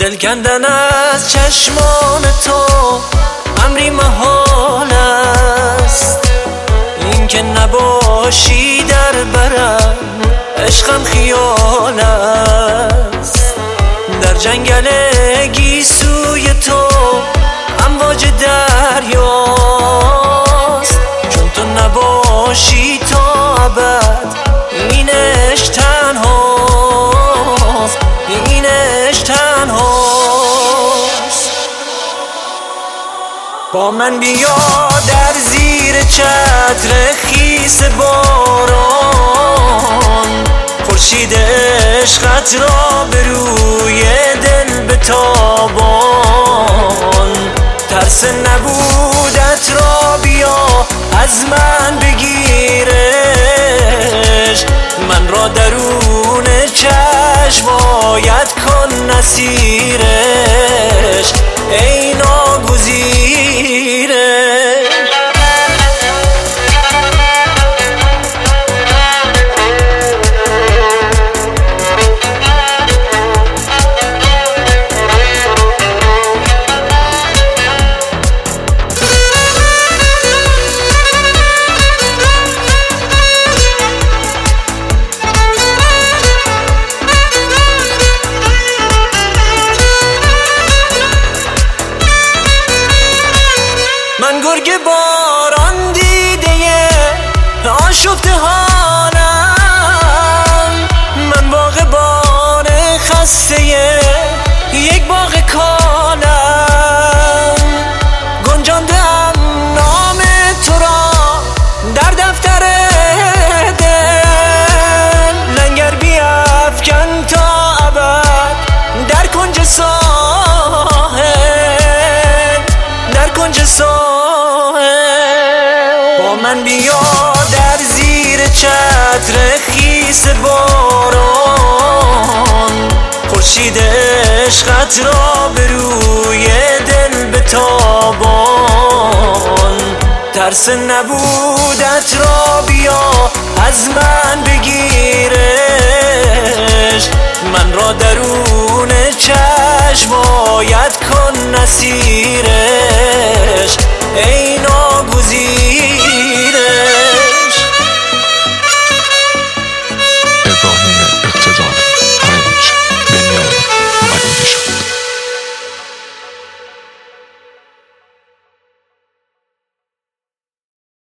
دل کندن از چشمان تو امری محال است، این که نباشی در برم عشقم خیال است. در جنگل گیسوی تو امواج دریاست، چون تو نباشی تا ابد این عشق تنهاست، این عشق تنهاست. با من بیا در زیر چتر خیس باران، خورشید عشقت را به روی دل بتابان. ترس نبودت را بیا از من بگیرش، من را درون چشم باید کن نصیرش ای ناگزیرش. من گرگ باران دیده آشفته حالم، من باغبان خسته یک باغ کالم. گنجاندم نام تو را در دفتر دل، لنگر بیفکن تا ابد در کنج ساحل، در کنج ساحل. با من بیا در زیر چتر خیس باران، خورشید عشقت را به روی دل بتابان. ترس نبودت را بیا از من بگیرش، من را درون چشم باید کن نصیرش ای ناگزیر.